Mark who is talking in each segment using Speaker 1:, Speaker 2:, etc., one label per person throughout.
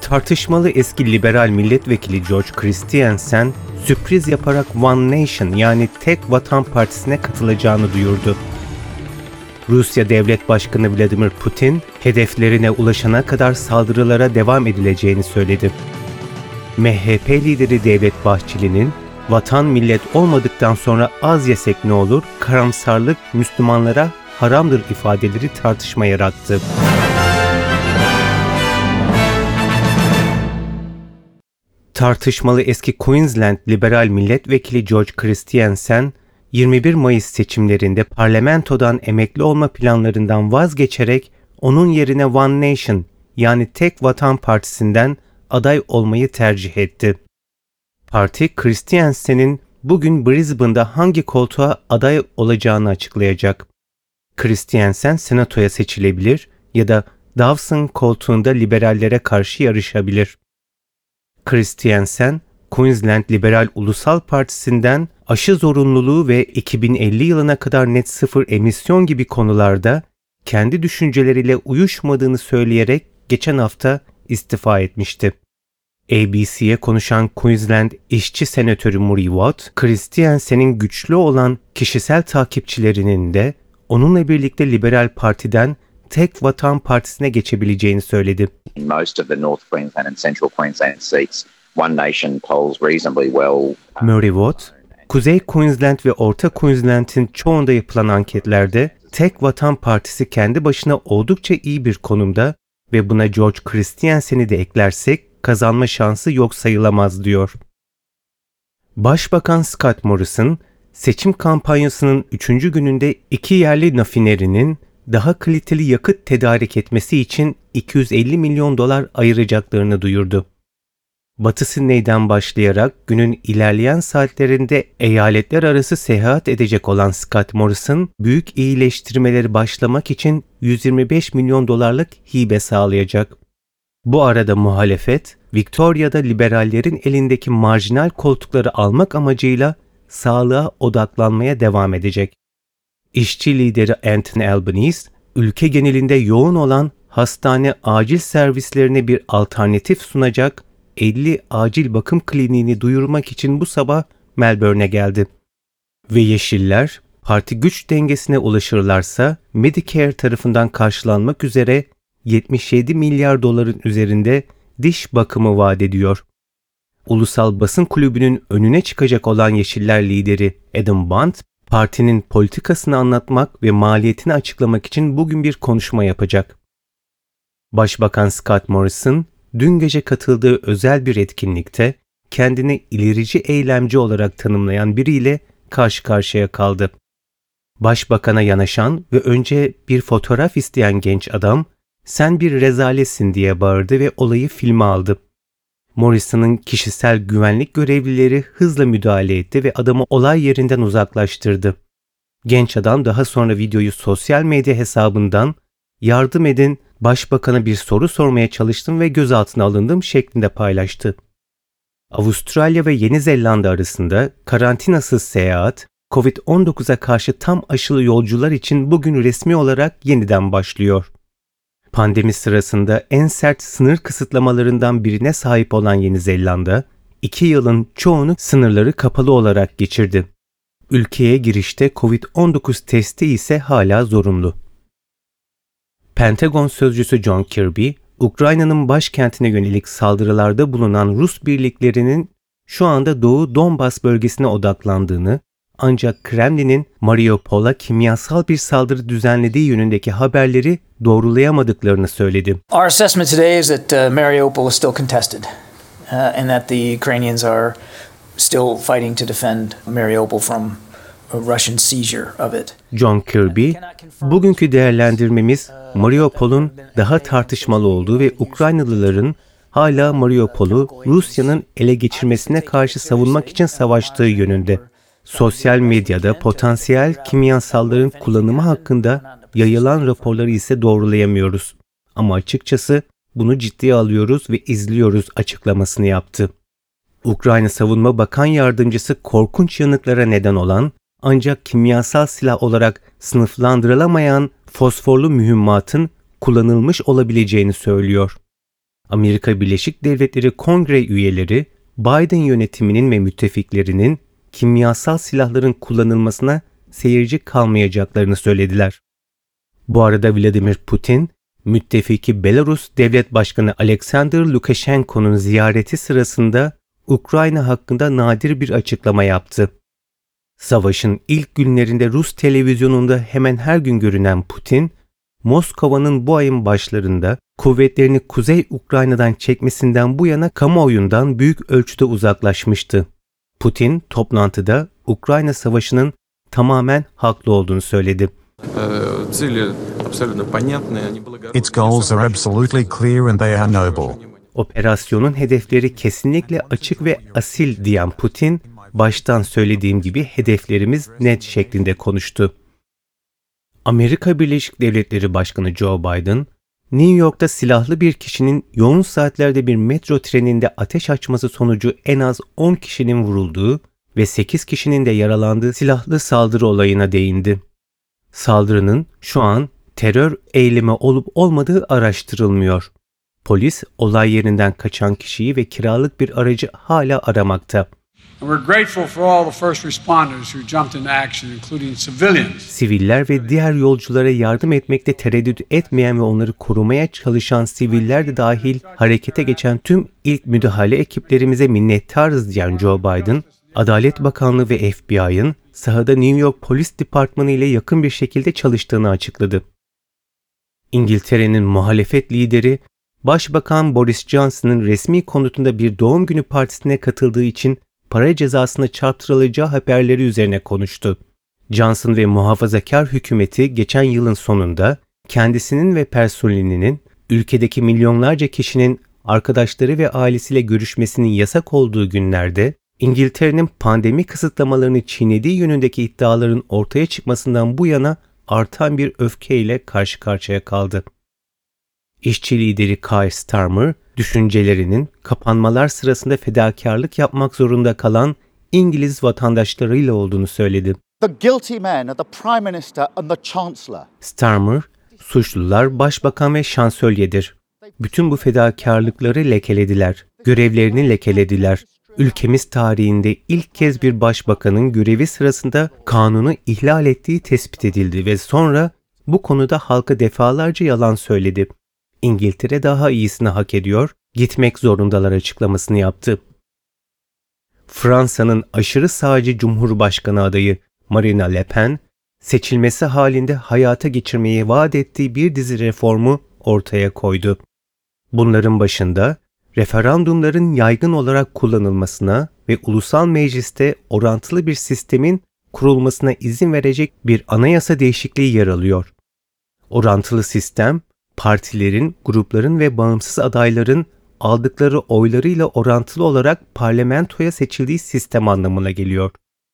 Speaker 1: Tartışmalı eski liberal milletvekili George Christensen, sürpriz yaparak One Nation yani Tek Vatan Partisi'ne katılacağını duyurdu. Rusya Devlet Başkanı Vladimir Putin, hedeflerine ulaşana kadar saldırılara devam edileceğini söyledi. MHP lideri Devlet Bahçeli'nin, "Vatan millet olmadıktan sonra az yesek ne olur, karamsarlık Müslümanlara haramdır" ifadeleri tartışma yarattı. Tartışmalı eski Queensland liberal milletvekili George Christensen, 21 Mayıs seçimlerinde parlamentodan emekli olma planlarından vazgeçerek onun yerine One Nation yani Tek Vatan Partisi'nden aday olmayı tercih etti. Parti, Christensen'in bugün Brisbane'da hangi koltuğa aday olacağını açıklayacak. Christensen senatoya seçilebilir ya da Dawson koltuğunda liberallere karşı yarışabilir. Christensen, Queensland Liberal Ulusal Partisi'nden aşı zorunluluğu ve 2050 yılına kadar net sıfır emisyon gibi konularda kendi düşünceleriyle uyuşmadığını söyleyerek geçen hafta istifa etmişti. ABC'ye konuşan Queensland işçi senatörü Murray Watt, Christensen'in güçlü olan kişisel takipçilerinin de onunla birlikte Liberal Parti'den Tek Vatan Partisi'ne geçebileceğini söyledi.
Speaker 2: In most of the North Queensland and Central Queensland seats, One Nation polls reasonably well.
Speaker 1: Murray Watt, Kuzey Queensland ve Orta Queensland'in çoğunda yapılan anketlerde Tek Vatan Partisi kendi başına oldukça iyi bir konumda ve buna George Christensen'i de eklersek kazanma şansı yok sayılamaz diyor. Başbakan Scott Morrison, seçim kampanyasının 3. gününde iki yerli rafinerinin daha kaliteli yakıt tedarik etmesi için $250 milyon ayıracaklarını duyurdu. Batı Sydney'den başlayarak günün ilerleyen saatlerinde eyaletler arası seyahat edecek olan Scott Morrison, büyük iyileştirmeleri başlamak için $125 milyon hibe sağlayacak. Bu arada muhalefet, Victoria'da liberallerin elindeki marjinal koltukları almak amacıyla sağlığa odaklanmaya devam edecek. İşçi lideri Anthony Albanese, ülke genelinde yoğun olan hastane acil servislerine bir alternatif sunacak 50 acil bakım kliniğini duyurmak için bu sabah Melbourne'e geldi. Ve Yeşiller, parti güç dengesine ulaşırlarsa Medicare tarafından karşılanmak üzere $77 milyar üzerinde diş bakımı vaat ediyor. Ulusal Basın Kulübü'nün önüne çıkacak olan Yeşiller lideri Adam Bond, partinin politikasını anlatmak ve maliyetini açıklamak için bugün bir konuşma yapacak. Başbakan Scott Morrison, dün gece katıldığı özel bir etkinlikte kendini ilerici eylemci olarak tanımlayan biriyle karşı karşıya kaldı. Başbakana yanaşan ve önce bir fotoğraf isteyen genç adam, "Sen bir rezaletsin" diye bağırdı ve olayı filme aldı. Morrison'ın kişisel güvenlik görevlileri hızla müdahale etti ve adamı olay yerinden uzaklaştırdı. Genç adam daha sonra videoyu sosyal medya hesabından "Yardım edin, başbakana bir soru sormaya çalıştım ve gözaltına alındım" şeklinde paylaştı. Avustralya ve Yeni Zelanda arasında karantinasız seyahat, Covid-19'a karşı tam aşılı yolcular için bugün resmi olarak yeniden başlıyor. Pandemi sırasında en sert sınır kısıtlamalarından birine sahip olan Yeni Zelanda, 2 yılın çoğunu sınırları kapalı olarak geçirdi. Ülkeye girişte Covid-19 testi ise hala zorunlu. Pentagon sözcüsü John Kirby, Ukrayna'nın başkentine yönelik saldırılarda bulunan Rus birliklerinin şu anda Doğu Donbas bölgesine odaklandığını, ancak Kremlin'in Mariupol'a kimyasal bir saldırı düzenlediği yönündeki haberleri doğrulayamadıklarını söyledi.
Speaker 3: Our assessment today is that Mariupol is still contested and that the Ukrainians are still fighting to defend Mariupol from a Russian seizure of it.
Speaker 1: John Kirby, bugünkü değerlendirmemiz Mariupol'un daha tartışmalı olduğu ve Ukraynalıların hala Mariupol'u Rusya'nın ele geçirmesine karşı savunmak için savaştığı yönünde. Sosyal medyada potansiyel kimyasalların kullanımı hakkında yayılan raporları ise doğrulayamıyoruz. Ama açıkçası bunu ciddiye alıyoruz ve izliyoruz açıklamasını yaptı. Ukrayna Savunma Bakan Yardımcısı korkunç yanıklara neden olan ancak kimyasal silah olarak sınıflandırılamayan fosforlu mühimmatın kullanılmış olabileceğini söylüyor. Amerika Birleşik Devletleri Kongre üyeleri Biden yönetiminin ve müttefiklerinin kimyasal silahların kullanılmasına seyirci kalmayacaklarını söylediler. Bu arada Vladimir Putin, müttefiki Belarus Devlet Başkanı Alexander Lukashenko'nun ziyareti sırasında Ukrayna hakkında nadir bir açıklama yaptı. Savaşın ilk günlerinde Rus televizyonunda hemen her gün görünen Putin, Moskova'nın bu ayın başlarında kuvvetlerini Kuzey Ukrayna'dan çekmesinden bu yana kamuoyundan büyük ölçüde uzaklaşmıştı. Putin toplantıda Ukrayna Savaşı'nın tamamen haklı olduğunu söyledi.
Speaker 4: Its goals are absolutely clear and they are noble.
Speaker 1: Operasyonun hedefleri kesinlikle açık ve asil diyen Putin, baştan söylediğim gibi hedeflerimiz net şeklinde konuştu. Amerika Birleşik Devletleri Başkanı Joe Biden, New York'ta silahlı bir kişinin yoğun saatlerde bir metro treninde ateş açması sonucu en az 10 kişinin vurulduğu ve 8 kişinin de yaralandığı silahlı saldırı olayına değindi. Saldırının şu an terör eylemi olup olmadığı araştırılmıyor. Polis olay yerinden kaçan kişiyi ve kiralık bir aracı hala aramakta. Siviller ve diğer yolculara yardım etmekte tereddüt etmeyen ve onları korumaya çalışan siviller de dahil harekete geçen tüm ilk müdahale ekiplerimize minnettarız diyen Joe Biden, Adalet Bakanlığı ve FBI'ın sahada New York Polis Departmanı ile yakın bir şekilde çalıştığını açıkladı. İngiltere'nin muhalefet lideri, Başbakan Boris Johnson'ın resmi konutunda bir doğum günü partisine katıldığı için para cezasına çarptırılacağı haberleri üzerine konuştu. Johnson ve muhafazakar hükümeti geçen yılın sonunda kendisinin ve personelinin ülkedeki milyonlarca kişinin arkadaşları ve ailesiyle görüşmesinin yasak olduğu günlerde İngiltere'nin pandemi kısıtlamalarını çiğnediği yönündeki iddiaların ortaya çıkmasından bu yana artan bir öfkeyle karşı karşıya kaldı. İşçi lideri Keir Starmer, düşüncelerinin kapanmalar sırasında fedakarlık yapmak zorunda kalan İngiliz vatandaşlarıyla olduğunu söyledi.
Speaker 5: The guilty men are the Prime Minister and the Chancellor.
Speaker 1: Starmer, suçlular başbakan ve şansölyedir. Bütün bu fedakarlıkları lekelediler, görevlerini lekelediler. Ülkemiz tarihinde ilk kez bir başbakanın görevi sırasında kanunu ihlal ettiği tespit edildi ve sonra bu konuda halka defalarca yalan söyledi. İngiltere daha iyisini hak ediyor, gitmek zorundalar açıklamasını yaptı. Fransa'nın aşırı sağcı Cumhurbaşkanı adayı Marine Le Pen, seçilmesi halinde hayata geçirmeyi vaat ettiği bir dizi reformu ortaya koydu. Bunların başında referandumların yaygın olarak kullanılmasına ve ulusal mecliste orantılı bir sistemin kurulmasına izin verecek bir anayasa değişikliği yer alıyor. Orantılı sistem, partilerin, grupların ve bağımsız adayların aldıkları oylarıyla orantılı olarak parlamentoya seçildiği sistem anlamına geliyor.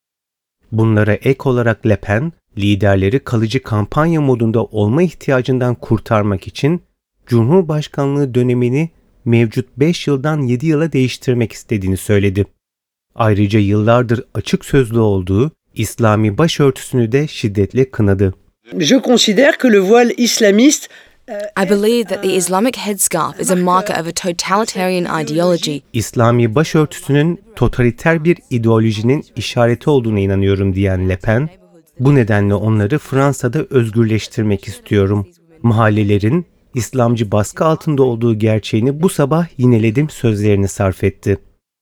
Speaker 1: Bunlara ek olarak Le Pen, liderleri kalıcı kampanya modunda olma ihtiyacından kurtarmak için Cumhurbaşkanlığı dönemini mevcut 5 yıldan 7 yıla değiştirmek istediğini söyledi. Ayrıca yıllardır açık sözlü olduğu İslami başörtüsünü de şiddetle kınadı.
Speaker 6: Je considère que le voile islamiste
Speaker 7: I believe that the Islamic headscarf is a marker of a totalitarian ideology.
Speaker 1: İslami başörtüsünün totaliter bir ideolojinin işareti olduğuna inanıyorum diyen Le Pen, bu nedenle onları Fransa'da özgürleştirmek istiyorum. Mahallelerin İslamcı baskı altında olduğu gerçeğini bu sabah yineledim sözlerini sarf etti.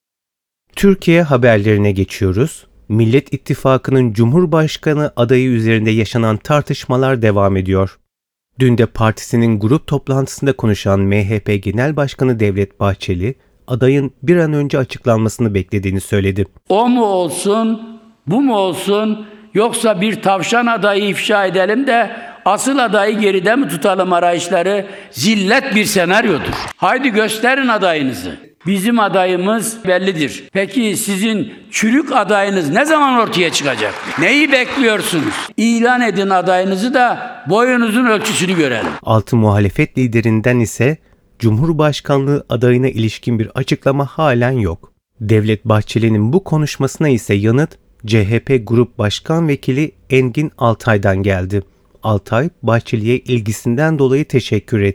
Speaker 1: Türkiye haberlerine geçiyoruz. Millet İttifakı'nın Cumhurbaşkanı adayı üzerinde yaşanan tartışmalar devam ediyor. Dün de partisinin grup toplantısında konuşan MHP Genel Başkanı Devlet Bahçeli, adayın bir an önce açıklanmasını beklediğini söyledi.
Speaker 8: O mu olsun, bu mu olsun, yoksa bir tavşan adayı ifşa edelim de asıl adayı geride mi tutalım arayışları zillet bir senaryodur. Haydi gösterin adayınızı. Bizim adayımız bellidir. Peki sizin çürük adayınız ne zaman ortaya çıkacak? Neyi bekliyorsunuz? İlan edin adayınızı da boyunuzun ölçüsünü görelim.
Speaker 1: Altı muhalefet liderinden ise Cumhurbaşkanlığı adayına ilişkin bir açıklama halen yok. Devlet Bahçeli'nin bu konuşmasına ise yanıt CHP Grup Başkan Vekili Engin Altay'dan geldi. Altay, Bahçeli'ye ilgisinden dolayı teşekkür etti.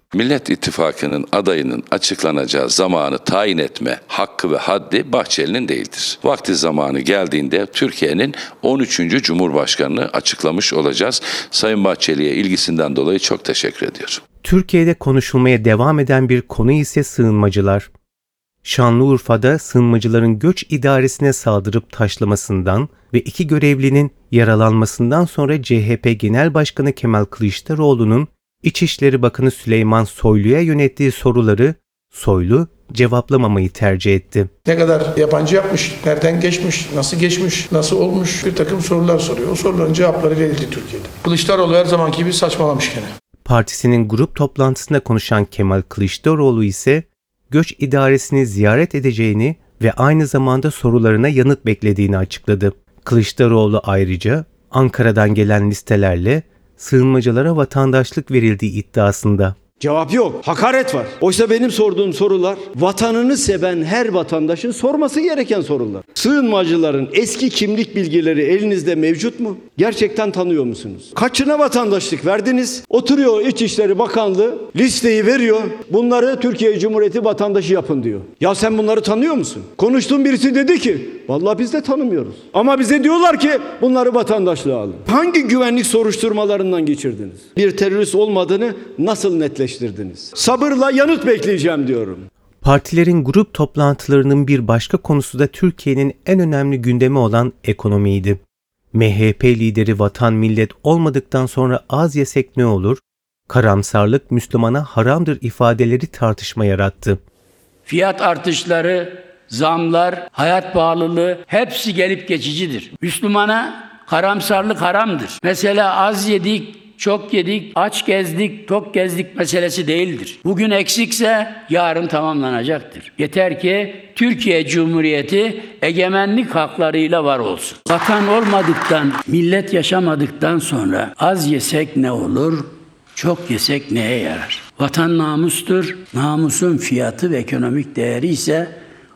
Speaker 9: Millet İttifakı'nın adayının açıklanacağı zamanı tayin etme hakkı ve haddi Bahçeli'nin değildir. Vakti zamanı geldiğinde Türkiye'nin 13. Cumhurbaşkanını açıklamış olacağız. Sayın Bahçeli'ye ilgisinden dolayı çok teşekkür ediyorum.
Speaker 1: Türkiye'de konuşulmaya devam eden bir konu ise sığınmacılar. Şanlıurfa'da sığınmacıların göç idaresine saldırıp taşlamasından ve 2 görevlinin yaralanmasından sonra CHP Genel Başkanı Kemal Kılıçdaroğlu'nun İçişleri Bakanı Süleyman Soylu'ya yönettiği soruları Soylu cevaplamamayı tercih etti.
Speaker 10: Ne kadar yabancı yapmış, nereden geçmiş, nasıl olmuş bir takım sorular soruyor. O soruların cevaplarıyla ilgili Türkiye'de. Kılıçdaroğlu her zamanki gibi saçmalamış gene.
Speaker 1: Partisinin grup toplantısında konuşan Kemal Kılıçdaroğlu ise göç idaresini ziyaret edeceğini ve aynı zamanda sorularına yanıt beklediğini açıkladı. Kılıçdaroğlu ayrıca Ankara'dan gelen listelerle sığınmacılara vatandaşlık verildiği iddiasında.
Speaker 11: Cevap yok. Hakaret var. Oysa benim sorduğum sorular vatanını seven her vatandaşın sorması gereken sorular. Sığınmacıların eski kimlik bilgileri elinizde mevcut mu? Gerçekten tanıyor musunuz? Kaçına vatandaşlık verdiniz? Oturuyor İçişleri Bakanlığı listeyi veriyor. Bunları Türkiye Cumhuriyeti vatandaşı yapın diyor. Ya sen bunları tanıyor musun? Konuştuğum birisi dedi ki vallahi biz de tanımıyoruz. Ama bize diyorlar ki bunları vatandaşlığa alın. Hangi güvenlik soruşturmalarından geçirdiniz? Bir terörist olmadığını nasıl netleştirdiniz? Sabırla yanıt bekleyeceğim diyorum.
Speaker 1: Partilerin grup toplantılarının bir başka konusu da Türkiye'nin en önemli gündemi olan ekonomiydi. MHP lideri vatan millet olmadıktan sonra az yesek ne olur? Karamsarlık Müslümana haramdır ifadeleri tartışma yarattı.
Speaker 8: Fiyat artışları, zamlar, hayat pahalılığı hepsi gelip geçicidir. Müslümana karamsarlık haramdır. Mesela az yedik, çok yedik, aç gezdik, tok gezdik meselesi değildir. Bugün eksikse yarın tamamlanacaktır. Yeter ki Türkiye Cumhuriyeti egemenlik haklarıyla var olsun. Vatan olmadıktan, millet yaşamadıktan sonra az yesek ne olur, çok yesek neye yarar? Vatan namustur, namusun fiyatı ve ekonomik değeri ise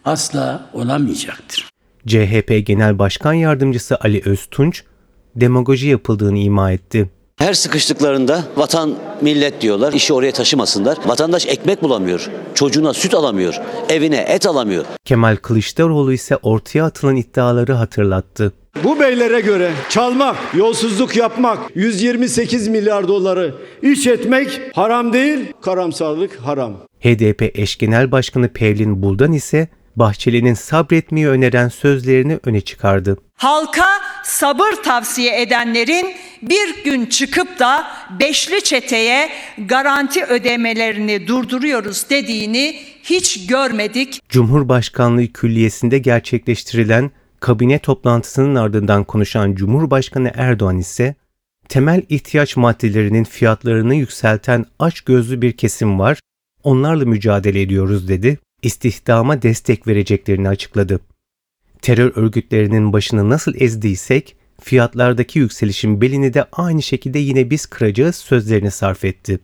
Speaker 8: asla olamayacaktır.
Speaker 1: CHP Genel Başkan Yardımcısı Ali Öztunç, demagoji yapıldığını ima etti.
Speaker 12: Her sıkıştıklarında vatan millet diyorlar, işi oraya taşımasınlar. Vatandaş ekmek bulamıyor, çocuğuna süt alamıyor, evine et alamıyor.
Speaker 1: Kemal Kılıçdaroğlu ise ortaya atılan iddiaları hatırlattı.
Speaker 11: Bu beylere göre çalmak, yolsuzluk yapmak, 128 milyar doları iç etmek haram değil, karamsarlık haram.
Speaker 1: HDP eş genel başkanı Pevlin Buldan ise Bahçeli'nin sabretmeyi öneren sözlerini öne çıkardı.
Speaker 13: Halka sabır tavsiye edenlerin bir gün çıkıp da beşli çeteye garanti ödemelerini durduruyoruz dediğini hiç görmedik.
Speaker 1: Cumhurbaşkanlığı Külliyesi'nde gerçekleştirilen kabine toplantısının ardından konuşan Cumhurbaşkanı Erdoğan ise temel ihtiyaç maddelerinin fiyatlarını yükselten açgözlü bir kesim var, onlarla mücadele ediyoruz dedi. İstihdama destek vereceklerini açıkladı. Terör örgütlerinin başını nasıl ezdiysek, fiyatlardaki yükselişin belini de aynı şekilde yine biz kıracağız sözlerini sarf etti.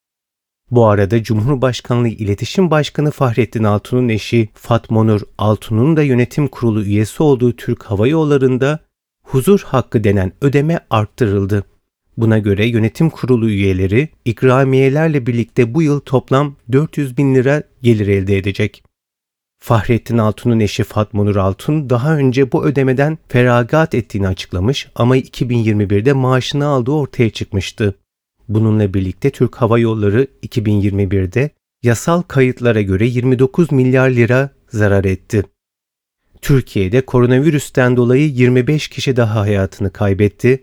Speaker 1: Bu arada Cumhurbaşkanlığı İletişim Başkanı Fahrettin Altun'un eşi Fatma Nur Altun'un da yönetim kurulu üyesi olduğu Türk Hava Yolları'nda huzur hakkı denen ödeme arttırıldı. Buna göre yönetim kurulu üyeleri ikramiyelerle birlikte bu yıl toplam 400 bin lira gelir elde edecek. Fahrettin Altun'un eşi Fatma Nur Altun daha önce bu ödemeden feragat ettiğini açıklamış ama 2021'de maaşını aldığı ortaya çıkmıştı. Bununla birlikte Türk Hava Yolları 2021'de yasal kayıtlara göre 29 milyar lira zarar etti. Türkiye'de koronavirüsten dolayı 25 kişi daha hayatını kaybetti.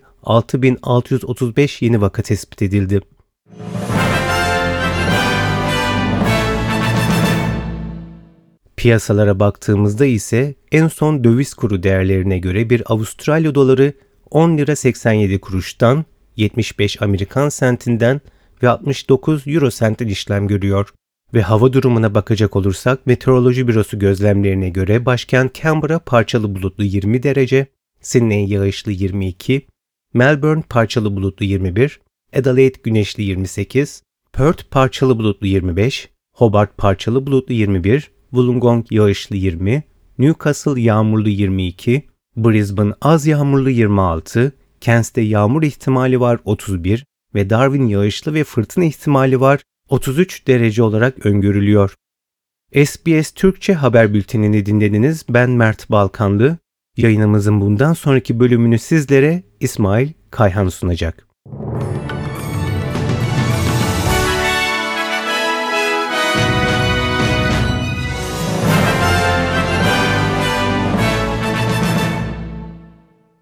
Speaker 1: 6.635 yeni vaka tespit edildi. Piyasalara baktığımızda ise en son döviz kuru değerlerine göre bir Avustralya doları 10 lira 87 kuruştan, 75 Amerikan sentinden ve 69 Euro sentten işlem görüyor. Ve hava durumuna bakacak olursak Meteoroloji Bürosu gözlemlerine göre başkent Canberra parçalı bulutlu 20 derece, Sydney yağışlı 22, Melbourne parçalı bulutlu 21, Adelaide güneşli 28, Perth parçalı bulutlu 25, Hobart parçalı bulutlu 21, Wollongong yağışlı 20, Newcastle yağmurlu 22, Brisbane az yağmurlu 26, Cairns'te yağmur ihtimali var 31 ve Darwin yağışlı ve fırtına ihtimali var 33 derece olarak öngörülüyor. SBS Türkçe haber bültenini dinlediniz. Ben Mert Balkanlı. Yayınımızın bundan sonraki bölümünü sizlere İsmail Kayhan sunacak.